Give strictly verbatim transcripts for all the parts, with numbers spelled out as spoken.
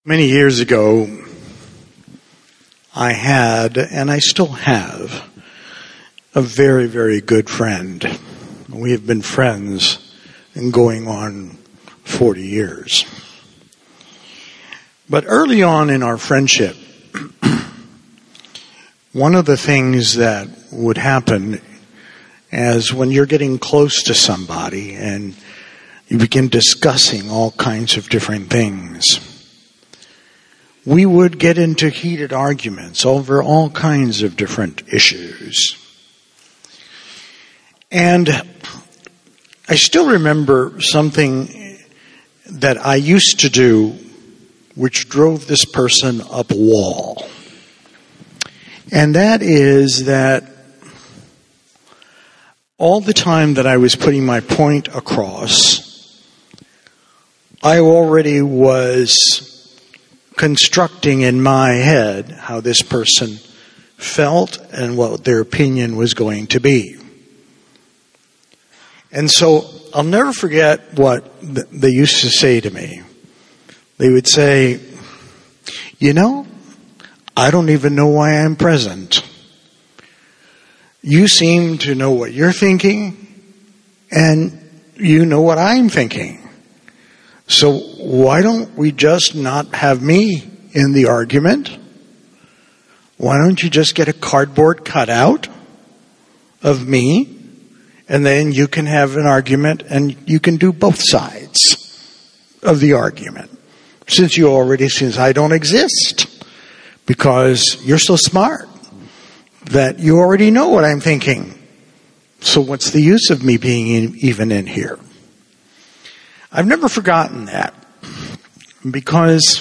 Many years ago, I had, and I still have, a very, very good friend. We have been friends and going on forty years. But early on in our friendship, one of the things that would happen is when you're getting close to somebody and you begin discussing all kinds of different things, we would get into heated arguments over all kinds of different issues. And I still remember something that I used to do which drove this person up a wall. And that is that all the time that I was putting my point across, I already was constructing in my head how this person felt and what their opinion was going to be. And so I'll never forget what th- they used to say to me. They would say, you know, I don't even know why I'm present. You seem to know what you're thinking, and you know what I'm thinking. So why don't we just not have me in the argument? Why don't you just get a cardboard cutout of me, and then you can have an argument and you can do both sides of the argument. Since you already, since I don't exist, because you're so smart that you already know what I'm thinking. So what's the use of me being in, even in here? I've never forgotten that, because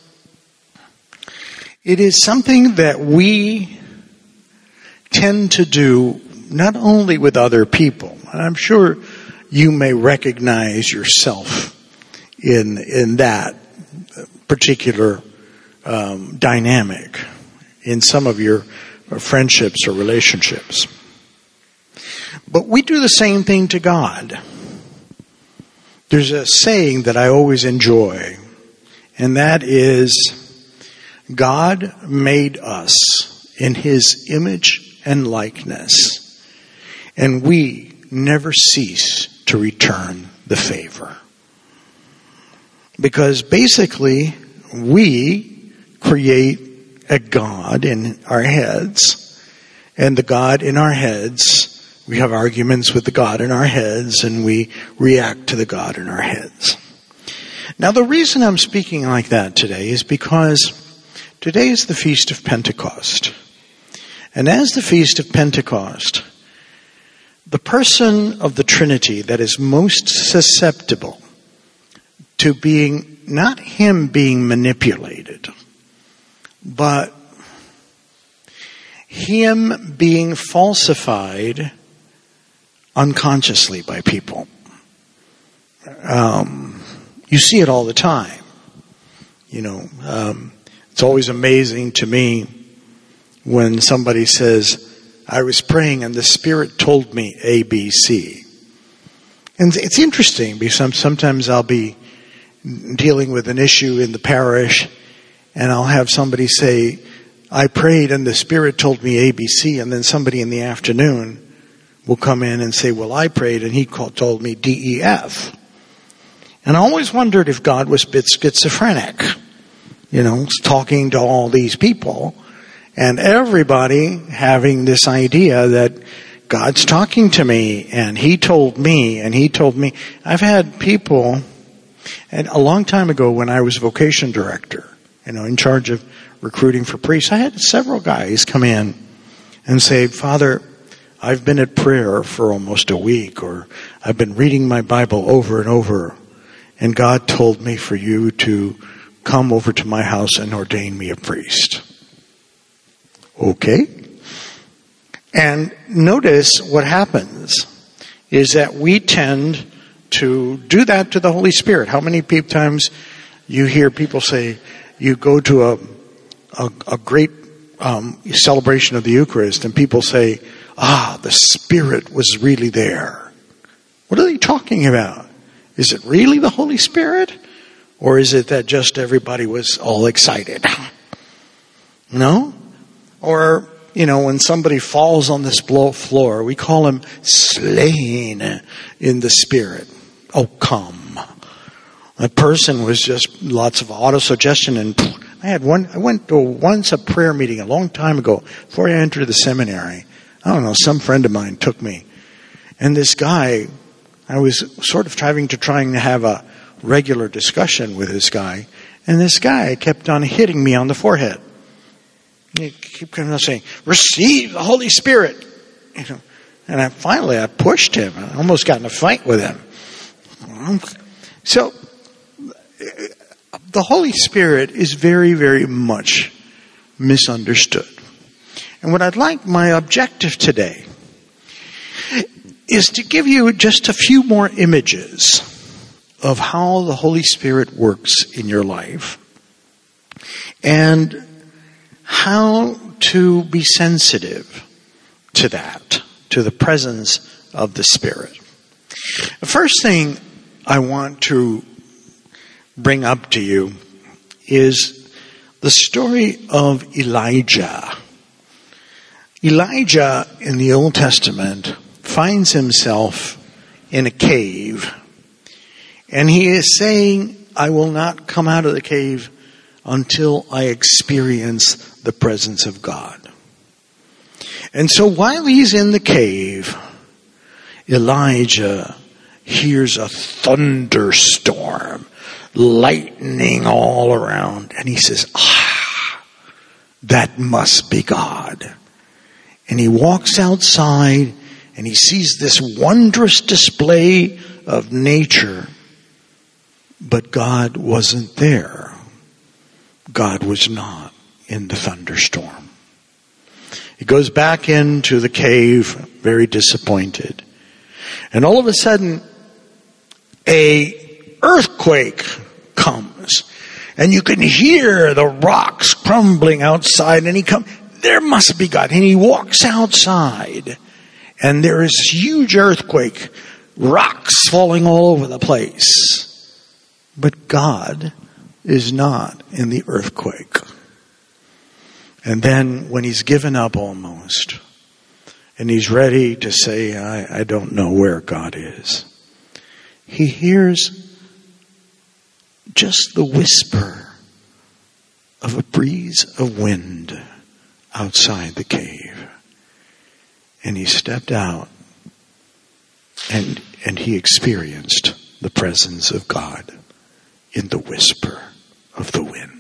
it is something that we tend to do not only with other people, and I'm sure you may recognize yourself in in that particular um, dynamic in some of your friendships or relationships. But we do the same thing to God. There's a saying that I always enjoy, and that is, God made us in His image and likeness, and we never cease to return the favor. Because basically, we create a God in our heads, and the God in our heads, we have arguments with the God in our heads, and we react to the God in our heads. Now, the reason I'm speaking like that today is because today is the Feast of Pentecost. And as the Feast of Pentecost, the person of the Trinity that is most susceptible to being, not him being manipulated, but him being falsified unconsciously by people. Um, you see it all the time. You know, um, it's always amazing to me when somebody says, I was praying and the Spirit told me A, B, C. And it's interesting because sometimes I'll be dealing with an issue in the parish and I'll have somebody say, I prayed and the Spirit told me A, B, C, and then somebody in the afternoon will come in and say, well, I prayed and he called, told me D, E, F. And I always wondered if God was a bit schizophrenic, you know, talking to all these people and everybody having this idea that God's talking to me and he told me and he told me. I've had people, and a long time ago when I was vocation director, you know, in charge of recruiting for priests, I had several guys come in and say, Father, I've been at prayer for almost a week, or I've been reading my Bible over and over, and God told me for you to come over to my house and ordain me a priest. Okay? And notice what happens is that we tend to do that to the Holy Spirit. How many times you hear people say, you go to a a, a great um, celebration of the Eucharist and people say, ah, the Spirit was really there. What are they talking about? Is it really the Holy Spirit? Or is it that just everybody was all excited? No? Or, you know, when somebody falls on this floor, we call him slain in the Spirit. Oh, come. That person was just lots of autosuggestion. And I had one, I went to once a prayer meeting a long time ago before I entered the seminary. I don't know, some friend of mine took me. And this guy, I was sort of trying to trying to have a regular discussion with this guy. And this guy kept on hitting me on the forehead. He kept on saying, receive the Holy Spirit. You know, and I finally I pushed him. I almost got in a fight with him. So the Holy Spirit is very, very much misunderstood. And what I'd like, my objective today, is to give you just a few more images of how the Holy Spirit works in your life and how to be sensitive to that, to the presence of the Spirit. The first thing I want to bring up to you is the story of Elijah. Elijah in the Old Testament finds himself in a cave, and he is saying, I will not come out of the cave until I experience the presence of God. And so while he's in the cave, Elijah hears a thunderstorm, lightning all around, and he says, ah, that must be God. And he walks outside and he sees this wondrous display of nature, but God wasn't there. God was not in the thunderstorm. He goes back into the cave, very disappointed. And all of a sudden, a earthquake comes. And you can hear the rocks crumbling outside. And he comes, there must be God. And he walks outside. And there is this huge earthquake, rocks falling all over the place. But God is not in the earthquake. And then when he's given up almost, and he's ready to say, I, I don't know where God is, he hears just the whisper of a breeze of wind outside the cave. And he stepped out and, and he experienced the presence of God in the whisper of the wind.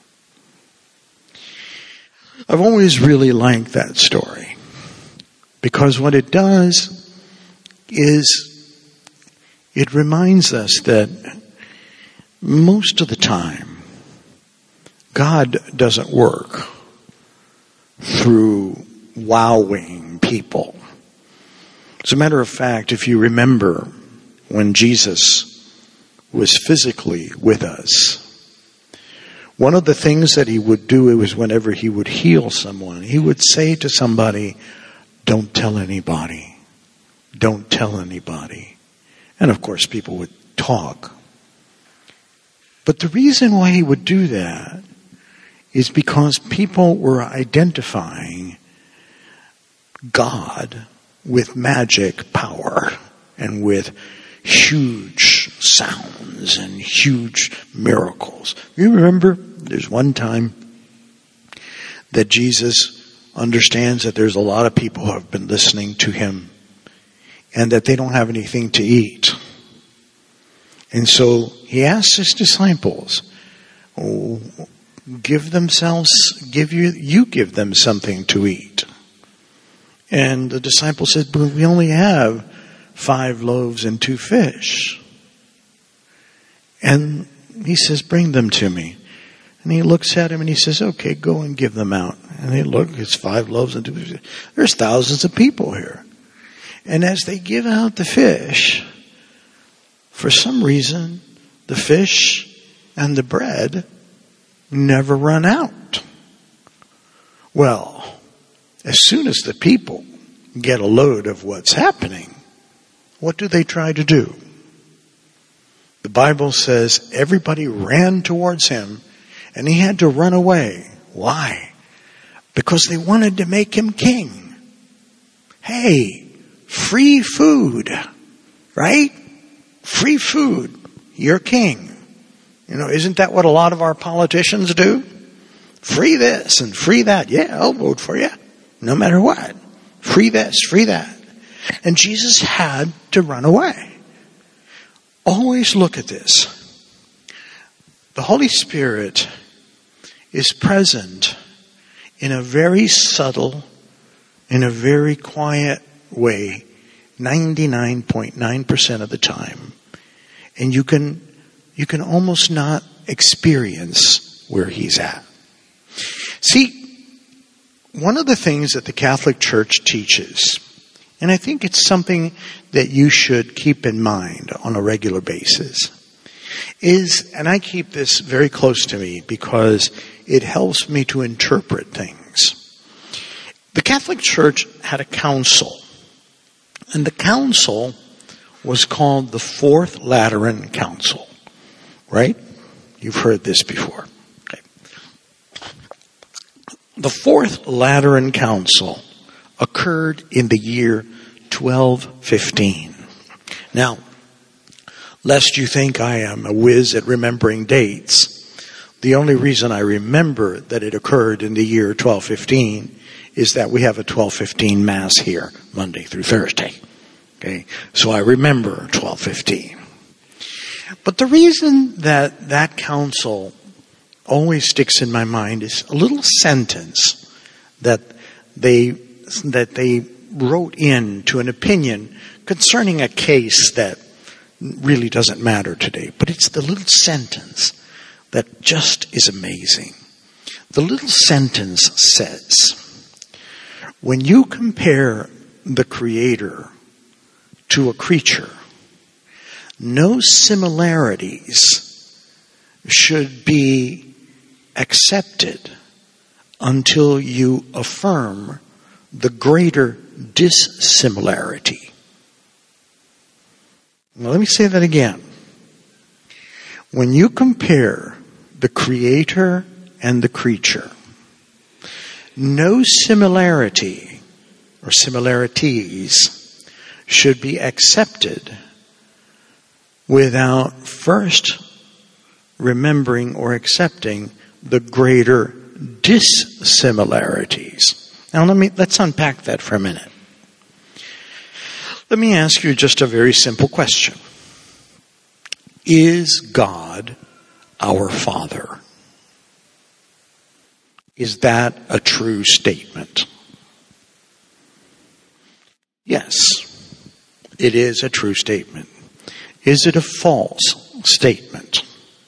I've always really liked that story because what it does is it reminds us that most of the time God doesn't work through wowing people. As a matter of fact, if you remember when Jesus was physically with us, one of the things that he would do was whenever he would heal someone, he would say to somebody, don't tell anybody. Don't tell anybody. And of course people would talk. But the reason why he would do that is because people were identifying God with magic power and with huge sounds and huge miracles. You remember there's one time that Jesus understands that there's a lot of people who have been listening to him and that they don't have anything to eat. And so he asks his disciples, oh, give themselves, give you, you give them something to eat. And the disciples said, but we only have five loaves and two fish. And he says, bring them to me. And he looks at him and he says, okay, go and give them out. And they look, it's five loaves and two fish. There's thousands of people here. And as they give out the fish, for some reason, the fish and the bread never run out. Well, as soon as the people get a load of what's happening, what do they try to do? The Bible says everybody ran towards him and he had to run away. Why? Because they wanted to make him king. Hey, free food, right? Free food. You're king. You know, isn't that what a lot of our politicians do? Free this and free that. Yeah, I'll vote for you. No matter what. Free this, free that. And Jesus had to run away. Always look at this. The Holy Spirit is present in a very subtle, in a very quiet way, ninety-nine point nine percent of the time. And you can, you can almost not experience where he's at. See, one of the things that the Catholic Church teaches, and I think it's something that you should keep in mind on a regular basis, is, and I keep this very close to me because it helps me to interpret things. The Catholic Church had a council, and the council was called the Fourth Lateran Council, right? You've heard this before. Okay. The Fourth Lateran Council occurred in the year twelve fifteen. Now, lest you think I am a whiz at remembering dates, the only reason I remember that it occurred in the year twelve fifteen is that we have a twelve fifteen Mass here, Monday through Thursday. Okay, so I remember twelve fifteen. But the reason that that council always sticks in my mind is a little sentence that they that they wrote into an opinion concerning a case that really doesn't matter today. But it's the little sentence that just is amazing. The little sentence says, when you compare the Creator to a creature, no similarities should be accepted until you affirm the greater dissimilarity. Now, let me say that again. When you compare the Creator and the creature, no similarity or similarities should be accepted without first remembering or accepting the greater dissimilarities. Now let me let's unpack that for a minute. Let me ask you just a very simple question. Is God our Father? Is that a true statement? Yes, it is a true statement. Is it a false statement?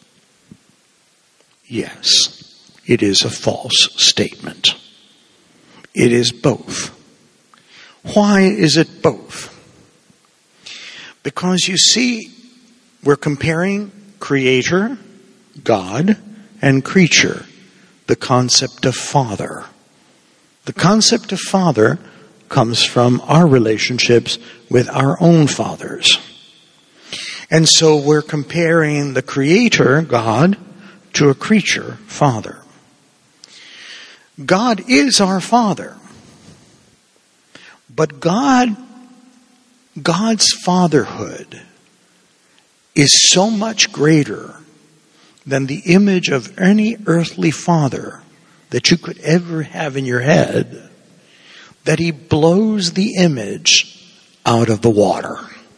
Yes, it is a false statement. It is both. Why is it both? Because you see, we're comparing Creator, God, and creature, the concept of Father. The concept of Father comes from our relationships with our own fathers. And so we're comparing the Creator, God, to a creature, Father. God is our Father. But God, God's fatherhood is so much greater than the image of any earthly father that you could ever have in your head, that He blows the image out of the water.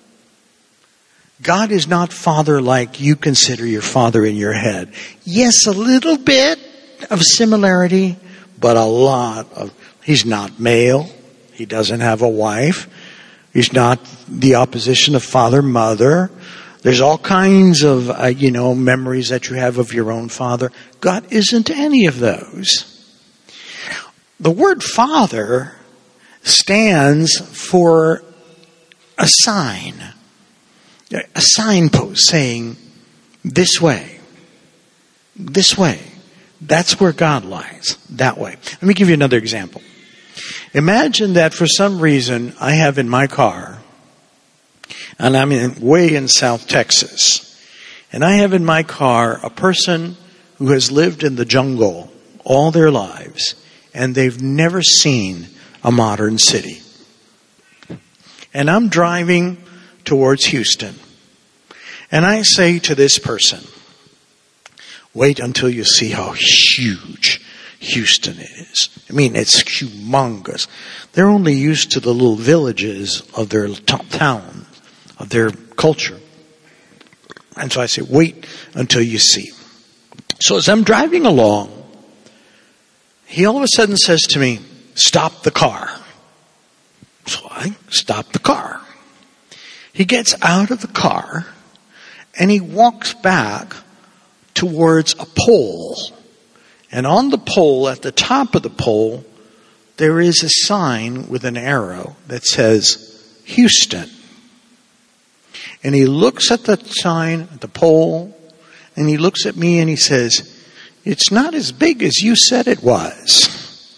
God is not Father like you consider your father in your head. Yes, a little bit of similarity, but a lot of... He's not male. He doesn't have a wife. He's not the opposition of father, mother. There's all kinds of, uh, you know, memories that you have of your own father. God isn't any of those. The word Father stands for a sign. A signpost saying, this way, this way. That's where God lies, that way. Let me give you another example. Imagine that for some reason I have in my car, and I'm in, way in South Texas, And I have in my car a person who has lived in the jungle all their lives, and they've never seen a modern city. And I'm driving towards Houston. And I say to this person, wait until you see how huge Houston is. I mean, it's humongous. They're only used to the little villages of their t- town, of their culture. And so I say, wait until you see. So as I'm driving along, he all of a sudden says to me, stop the car. So I stop the car. He gets out of the car and he walks back towards a pole. And on the pole, at the top of the pole, there is a sign with an arrow that says Houston. And he looks at the sign, at the pole, and he looks at me and he says, it's not as big as you said it was.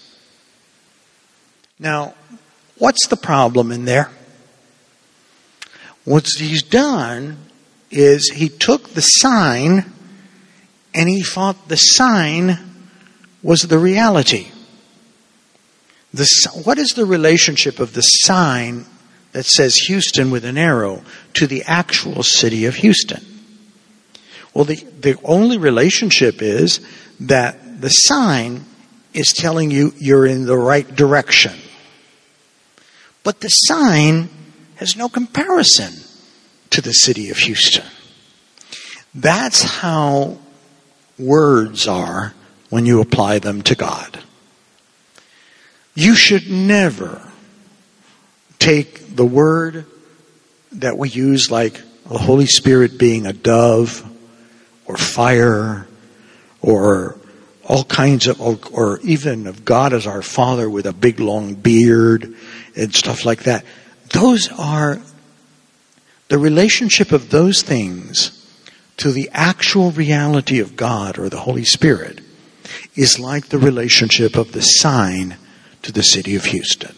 Now, what's the problem in there? What he's done is he took the sign and he thought the sign was the reality. The, what is the relationship of the sign that says Houston with an arrow to the actual city of Houston? Well, the, the only relationship is that the sign is telling you you're in the right direction. But the sign has no comparison to the city of Houston. That's how words are when you apply them to God. You should never take the word that we use, like the Holy Spirit being a dove or fire or all kinds of, or, or even of God as our Father with a big long beard and stuff like that. Those are the relationship of those things to the actual reality of God or the Holy Spirit is like the relationship of the sign to the city of Houston.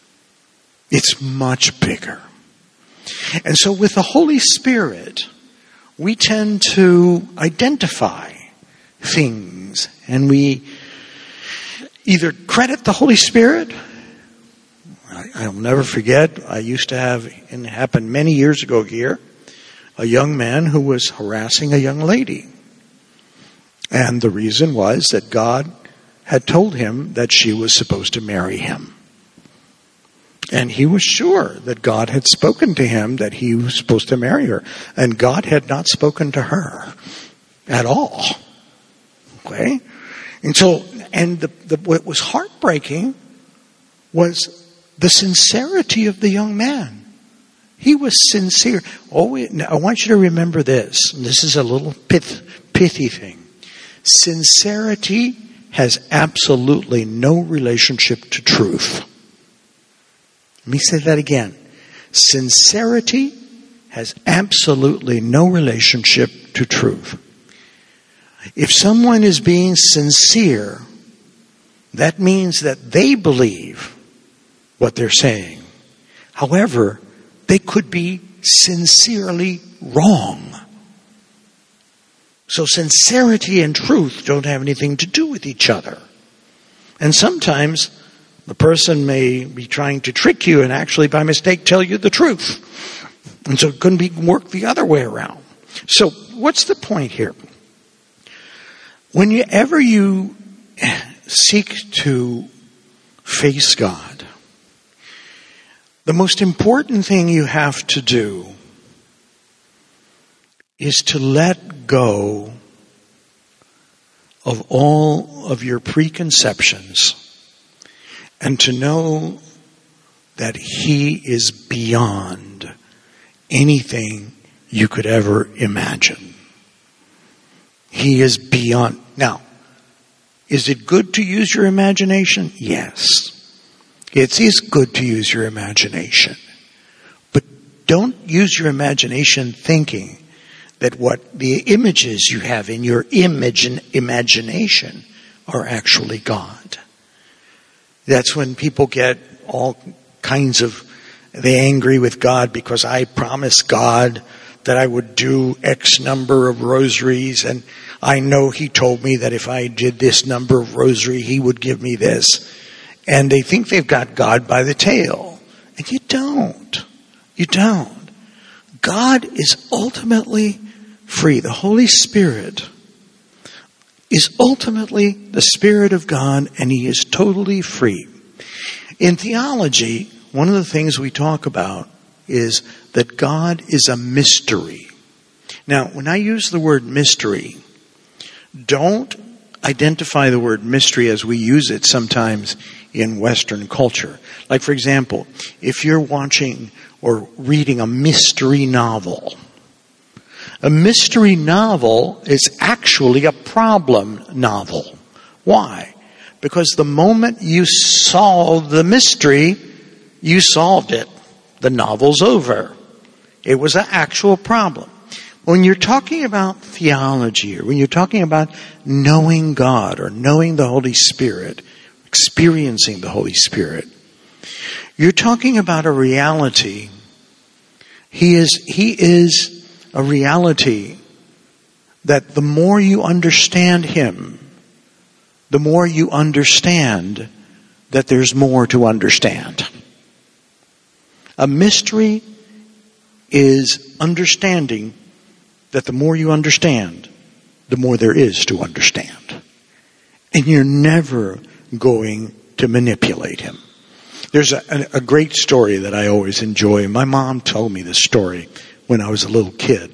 It's much bigger. And so with the Holy Spirit, we tend to identify things and we either credit the Holy Spirit. I'll never forget, I used to have, and it happened many years ago here, a young man who was harassing a young lady. And the reason was that God had told him that she was supposed to marry him. And he was sure that God had spoken to him that he was supposed to marry her. And God had not spoken to her at all. Okay? And so, and the, the, what was heartbreaking was the sincerity of the young man. He was sincere. Always, I want you to remember this. And this is a little pith, pithy thing. Sincerity has absolutely no relationship to truth. Let me say that again. Sincerity has absolutely no relationship to truth. If someone is being sincere, that means that they believe what they're saying. However, they could be sincerely wrong. So sincerity and truth don't have anything to do with each other. And sometimes the person may be trying to trick you and actually by mistake tell you the truth. And so it couldn't be worked the other way around. So what's the point here? Whenever you seek to face God, the most important thing you have to do is to let go of all of your preconceptions and to know that He is beyond anything you could ever imagine. He is beyond. Now, is it good to use your imagination? Yes. It is good to use your imagination. But don't use your imagination thinking that what the images you have in your image and imagination are actually God. That's when people get all kinds of, they angry with God because I promised God that I would do X number of rosaries, and I know he told me that if I did this number of rosary, he would give me this. And they think they've got God by the tail. And you don't. You don't. God is ultimately free. The Holy Spirit is ultimately the Spirit of God, and He is totally free. In theology, one of the things we talk about is that God is a mystery. Now, when I use the word mystery, don't identify the word mystery as we use it sometimes in Western culture. Like, for example, if you're watching or reading a mystery novel, a mystery novel is actually a problem novel. Why? Because the moment you solve the mystery, you solved it. The novel's over. It was an actual problem. When you're talking about theology, or when you're talking about knowing God or knowing the Holy Spirit, experiencing the Holy Spirit, you're talking about a reality. He is, he is a reality that the more you understand Him, the more you understand that there's more to understand. A mystery is understanding that the more you understand, the more there is to understand. And you're never going to manipulate Him. There's a, a great story that I always enjoy. My mom told me this story when I was a little kid.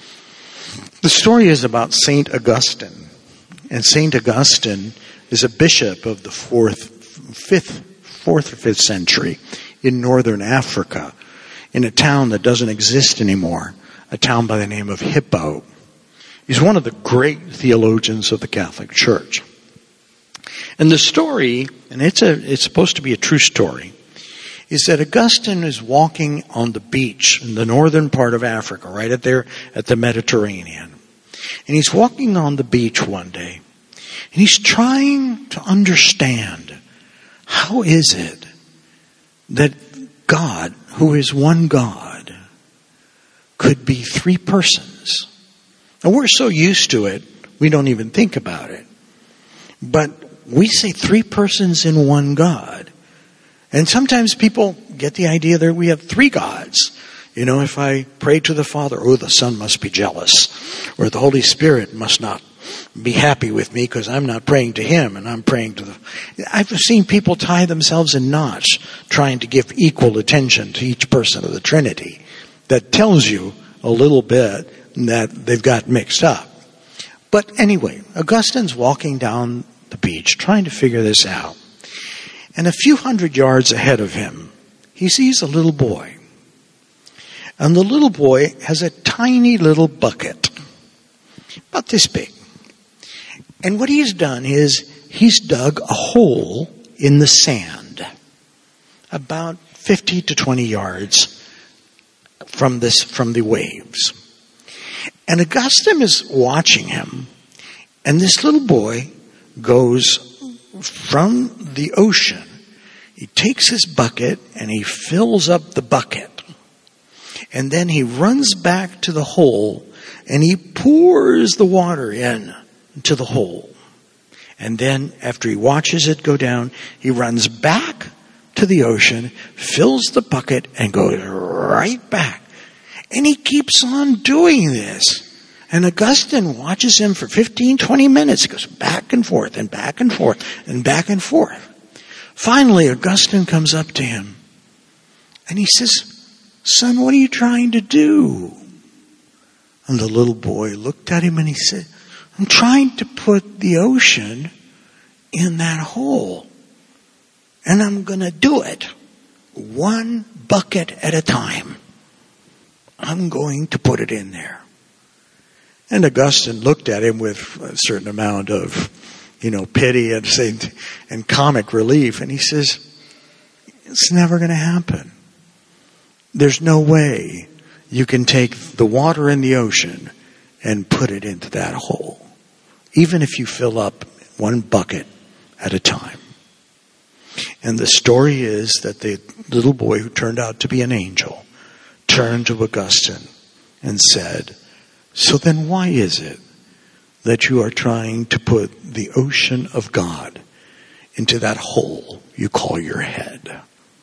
The story is about Saint Augustine. And Saint Augustine is a bishop of the fourth, fifth, fourth or fifth century in northern Africa, in a town that doesn't exist anymore, a town by the name of Hippo. He's one of the great theologians of the Catholic Church. And the story, and it's a it's supposed to be a true story, is that Augustine is walking on the beach in the northern part of Africa, right at there at the Mediterranean. And he's walking on the beach one day, and he's trying to understand, how is it that God, who is one God, could be three persons? And we're so used to it, we don't even think about it. But we say three persons in one God. And sometimes people get the idea that we have three gods. You know, if I pray to the Father, oh, the Son must be jealous. Or the Holy Spirit must not be happy with me because I'm not praying to Him and I'm praying to the... I've seen people tie themselves in knots trying to give equal attention to each person of the Trinity. That tells you a little bit that they've got mixed up. But anyway, Augustine's walking down the beach trying to figure this out. And a few hundred yards ahead of him, he sees a little boy. And the little boy has a tiny little bucket, about this big. And what he's done is he's dug a hole in the sand, about fifty to twenty yards from this, from the waves. And Augustine is watching him, and this little boy goes from the ocean. He takes his bucket and he fills up the bucket. And then he runs back to the hole and he pours the water in to the hole. And then after he watches it go down, he runs back to the ocean, fills the bucket, and goes right back. And he keeps on doing this. And Augustine watches him for fifteen, twenty minutes. He goes back and forth and back and forth and back and forth. Finally, Augustine comes up to him and he says, "Son, what are you trying to do?" And the little boy looked at him and he said, "I'm trying to put the ocean in that hole. And I'm going to do it one bucket at a time. I'm going to put it in there." And Augustine looked at him with a certain amount of, you know, pity and and comic relief. And he says, "It's never going to happen. There's no way you can take the water in the ocean and put it into that hole, even if you fill up one bucket at a time." And the story is that the little boy, who turned out to be an angel, turned to Augustine and said, "So then why is it that you are trying to put the ocean of God into that hole you call your head?"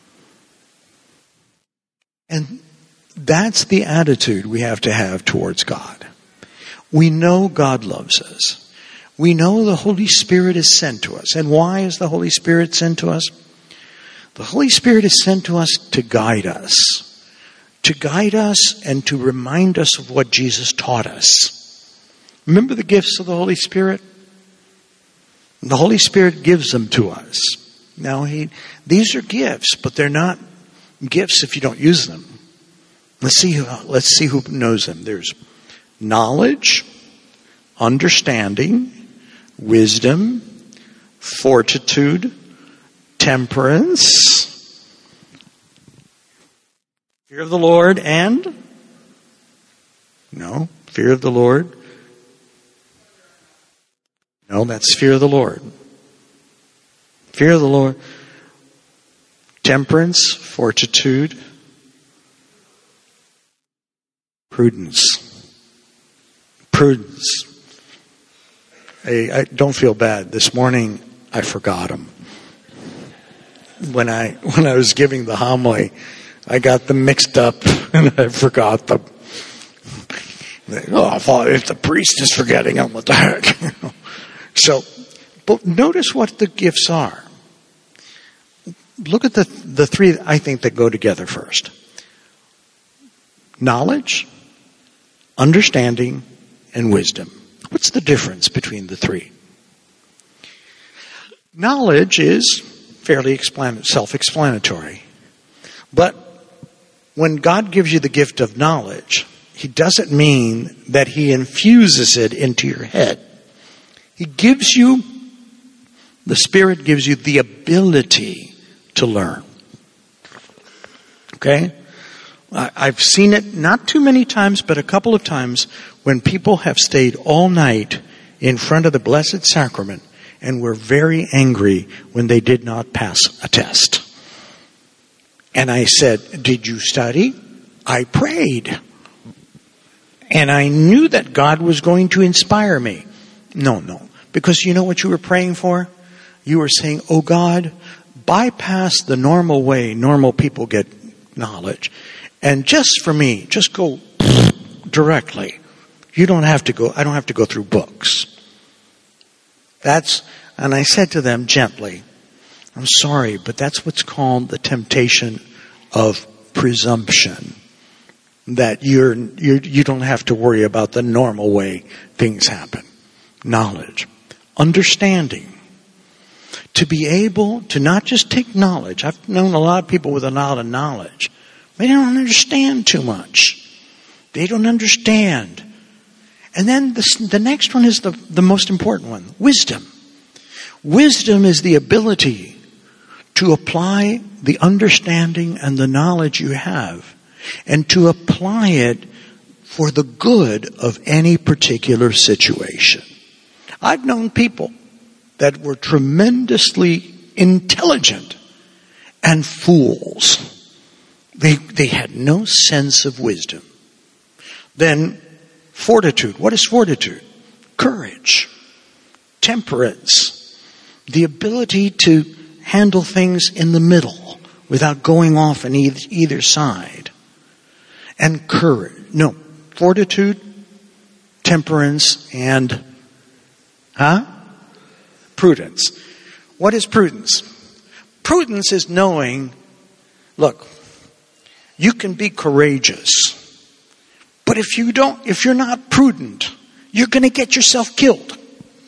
And that's the attitude we have to have towards God. We know God loves us. We know the Holy Spirit is sent to us. And why is the Holy Spirit sent to us? The Holy Spirit is sent to us to guide us. To guide us and to remind us of what Jesus taught us. Remember the gifts of the Holy Spirit? The Holy Spirit gives them to us. Now, he, these are gifts, but they're not gifts if you don't use them. Let's see, let's see who knows them. There's knowledge, understanding, wisdom, fortitude, temperance, fear of the Lord, and no, fear of the Lord. No, that's fear of the Lord. Fear of the Lord, temperance, fortitude, prudence. Prudence. Hey, I don't feel bad. This morning I forgot them. When I when I was giving the homily, I got them mixed up and I forgot them. Oh, I thought if the priest is forgetting them, what the heck? So, but notice what the gifts are. Look at the the three I think that go together first. Knowledge, understanding, and wisdom. What's the difference between the three? Knowledge is fairly self-explanatory. But when God gives you the gift of knowledge, He doesn't mean that He infuses it into your head. He gives you, the Spirit gives you the ability to learn. Okay? I've seen it not too many times, but a couple of times when people have stayed all night in front of the Blessed Sacrament and were very angry when they did not pass a test. And I said, "Did you study?" "I prayed. And I knew that God was going to inspire me." No, no. Because you know what you were praying for? You were saying, "Oh God, bypass the normal way normal people get knowledge. And just for me, just go directly. You don't have to go, I don't have to go through books." That's, and I said to them gently, "I'm sorry, but that's what's called the temptation of presumption. That you're, you're, you don't have to worry about the normal way things happen." Knowledge. Understanding. To be able to not just take knowledge. I've known a lot of people with a lot of knowledge. They don't understand too much. They don't understand. And then the, the next one is the, the most important one. Wisdom. Wisdom is the ability to apply the understanding and the knowledge you have and to apply it for the good of any particular situation. I've known people that were tremendously intelligent and fools. They, they had no sense of wisdom. Then fortitude. What is fortitude? Courage. Temperance. The ability to handle things in the middle without going off on either, either side. And courage. No. Fortitude, temperance, and huh? Prudence. What is prudence? Prudence is knowing, look, you can be courageous. But if you don't, if you're not prudent, you're going to get yourself killed.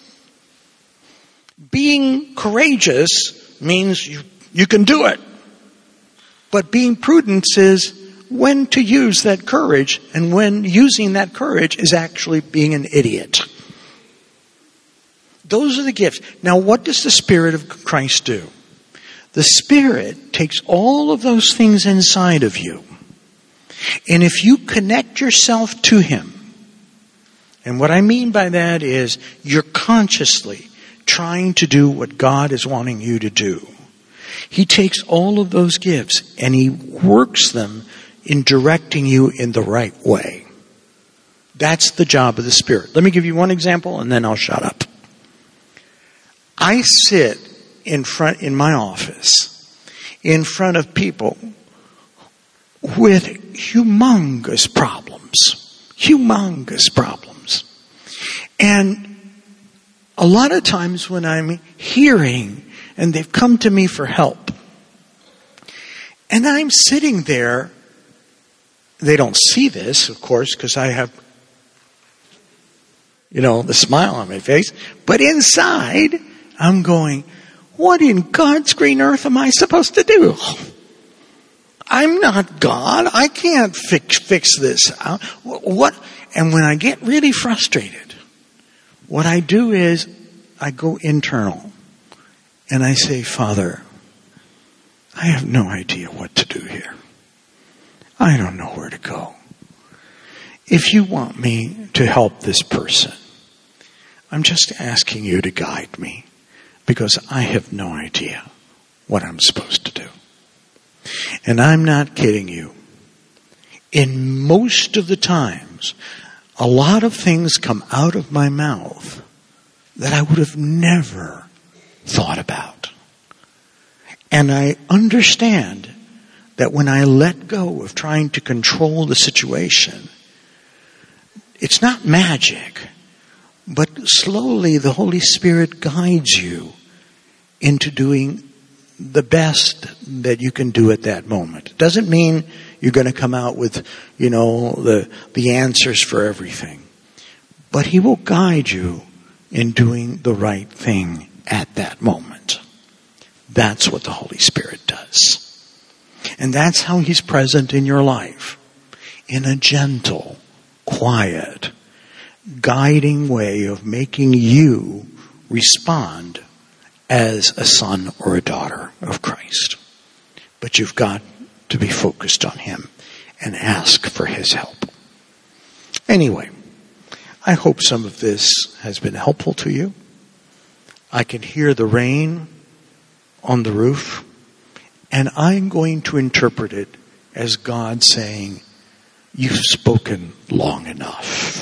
Being courageous means you, you can do it. But being prudent is when to use that courage, and when using that courage is actually being an idiot. Those are the gifts. Now, what does the Spirit of Christ do? The Spirit takes all of those things inside of you. And if you connect yourself to Him, and what I mean by that is you're consciously trying to do what God is wanting you to do. He takes all of those gifts and He works them in directing you in the right way. That's the job of the Spirit. Let me give you one example and then I'll shut up. I sit in front, in my office, in front of people with humongous problems. Humongous problems. And a lot of times when I'm hearing and they've come to me for help, and I'm sitting there, they don't see this, of course, because I have, you know, the smile on my face, but inside, I'm going, what in God's green earth am I supposed to do? I'm not God. I can't fix fix this. What? And when I get really frustrated, what I do is I go internal and I say, Father, I have no idea what to do here. I don't know where to go. If you want me to help this person, I'm just asking you to guide me because I have no idea what I'm supposed to do. And I'm not kidding you. In most of the times, a lot of things come out of my mouth that I would have never thought about. And I understand that when I let go of trying to control the situation, it's not magic, but slowly the Holy Spirit guides you into doing the best that you can do at that moment. It doesn't mean you're going to come out with, you know, the, the answers for everything. But He will guide you in doing the right thing at that moment. That's what the Holy Spirit does. And that's how He's present in your life. In a gentle, quiet, guiding way of making you respond as a son or a daughter of Christ. But you've got to be focused on Him and ask for His help. Anyway, I hope some of this has been helpful to you. I can hear the rain on the roof, and I'm going to interpret it as God saying, you've spoken long enough.